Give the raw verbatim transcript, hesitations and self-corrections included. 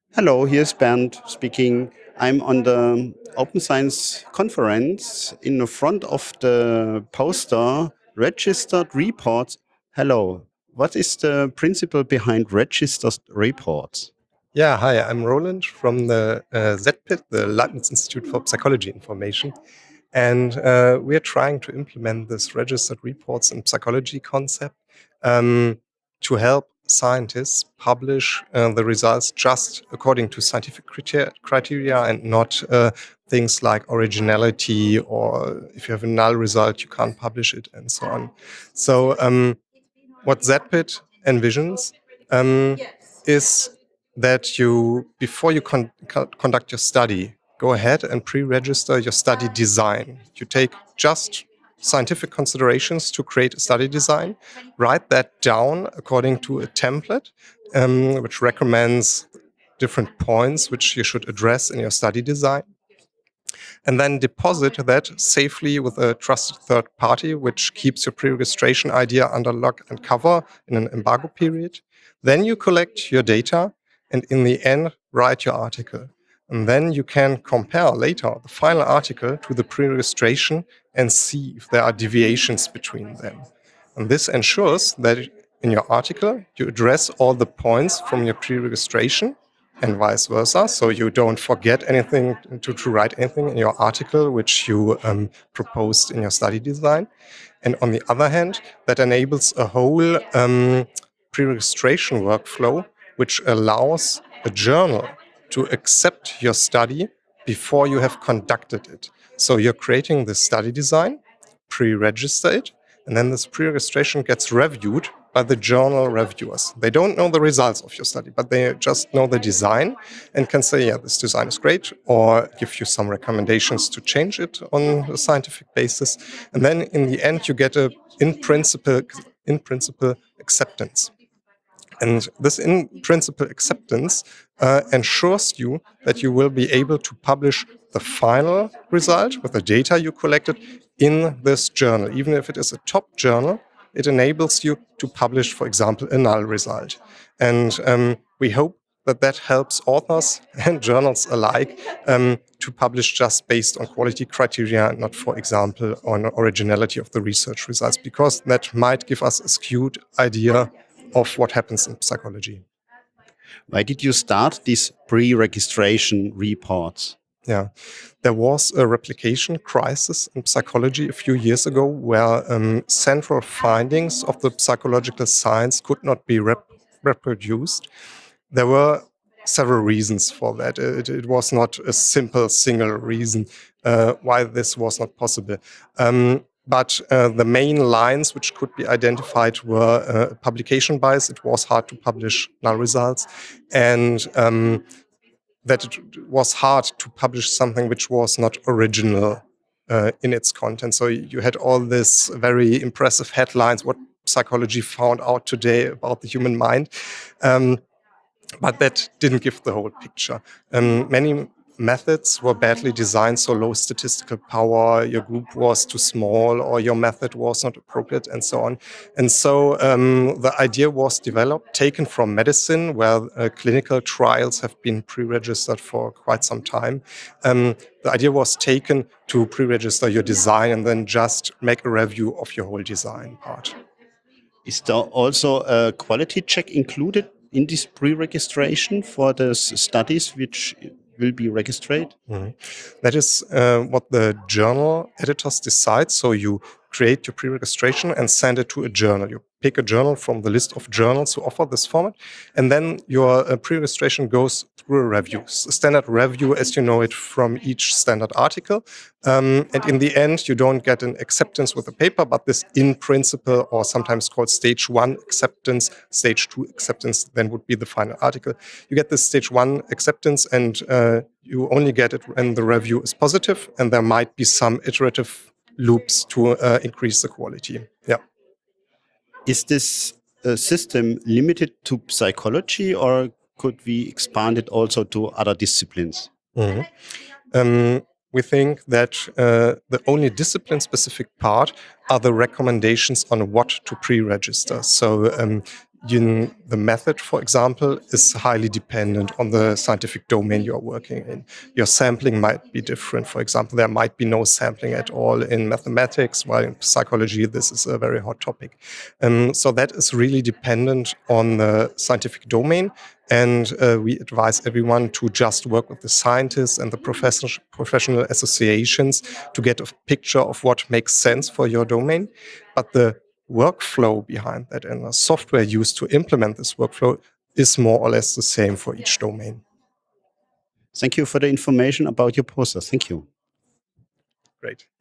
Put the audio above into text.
Hello, here's Bernd speaking. I'm on the Open Science conference in the front of the poster Registered Reports. Hello, what is the principle behind registered reports? Yeah, hi, I'm Roland from the uh, Z P I T, the Leibniz Institute for Psychology Information. And uh, we're trying to implement this registered reports in psychology concept um, to help scientists publish uh, the results just according to scientific criteria, criteria and not uh, things like originality, or if you have a null result, you can't publish it, and so on. So um, what Z P I T envisions um, is that you, before you con- co- conduct your study, go ahead and pre-register your study design. You take just scientific considerations to create a study design, write that down according to a template, um, which recommends different points which you should address in your study design, and then deposit that safely with a trusted third party, which keeps your pre-registration idea under lock and cover in an embargo period. Then you collect your data and in the end, write your article. And then you can compare later the final article to the pre-registration and see if there are deviations between them. And this ensures that in your article, you address all the points from your pre-registration and vice versa. So you don't forget anything to, to write anything in your article, which you um, proposed in your study design. And on the other hand, that enables a whole um, pre-registration workflow, which allows a journal to accept your study before you have conducted it. So you're creating the study design, pre-register it, and then this pre-registration gets reviewed by the journal reviewers. They don't know the results of your study, but they just know the design and can say, yeah, this design is great, or give you some recommendations to change it on a scientific basis. And then in the end, you get a in principle, in principle acceptance. And this in principle acceptance uh, ensures you that you will be able to publish the final result with the data you collected in this journal. Even if it is a top journal, it enables you to publish, for example, a null result. And um, we hope that that helps authors and journals alike um, to publish just based on quality criteria, not, for example, on originality of the research results, because that might give us a skewed idea of what happens in psychology. Why did you start these pre-registration reports? Yeah, there was a replication crisis in psychology a few years ago where um, central findings of the psychological science could not be rep- reproduced. There were several reasons for that. It, it was not a simple single reason uh, why this was not possible. Um, but uh, the main lines which could be identified were uh, publication bias. It was hard to publish null results, and um, that it was hard to publish something which was not original uh, in its content. So you had all this very impressive headlines, what psychology found out today about the human mind. Um, but that didn't give the whole picture. Um, many methods were badly designed, so low statistical power, your group was too small, or your method was not appropriate, and so on. And so um, the idea was developed, taken from medicine, where uh, clinical trials have been pre-registered for quite some time. Um, the idea was taken to pre-register your design and then just make a review of your whole design part. Is there also a quality check included in this pre-registration for the s- studies which will be registered? Mhm. That is uh, what the journal editors decide. So you create your pre-registration and send it to a journal. You pick a journal from the list of journals who offer this format, and then your uh, pre-registration goes through a review, a standard review as you know it from each standard article. Um, and in the end, you don't get an acceptance with the paper, but this in principle, or sometimes called stage one acceptance, stage two acceptance, then would be the final article. You get this stage one acceptance, and uh, you only get it when the review is positive, and there might be some iterative loops to uh, increase the quality. Yeah. Is this uh, system limited to psychology, or could we expand it also to other disciplines? Mhm. Um, we think that uh, the only discipline-specific part are the recommendations on what to pre-register. So um, You, the method, for example, is highly dependent on the scientific domain you're working in. Your sampling might be different. For example, there might be no sampling at all in mathematics, while in psychology, this is a very hot topic. Um, so that is really dependent on the scientific domain. And uh, we advise everyone to just work with the scientists and the professional, professional associations to get a picture of what makes sense for your domain. But the workflow behind that and the software used to implement this workflow is more or less the same for each domain. Thank you for the information about your poster. Thank you. Great.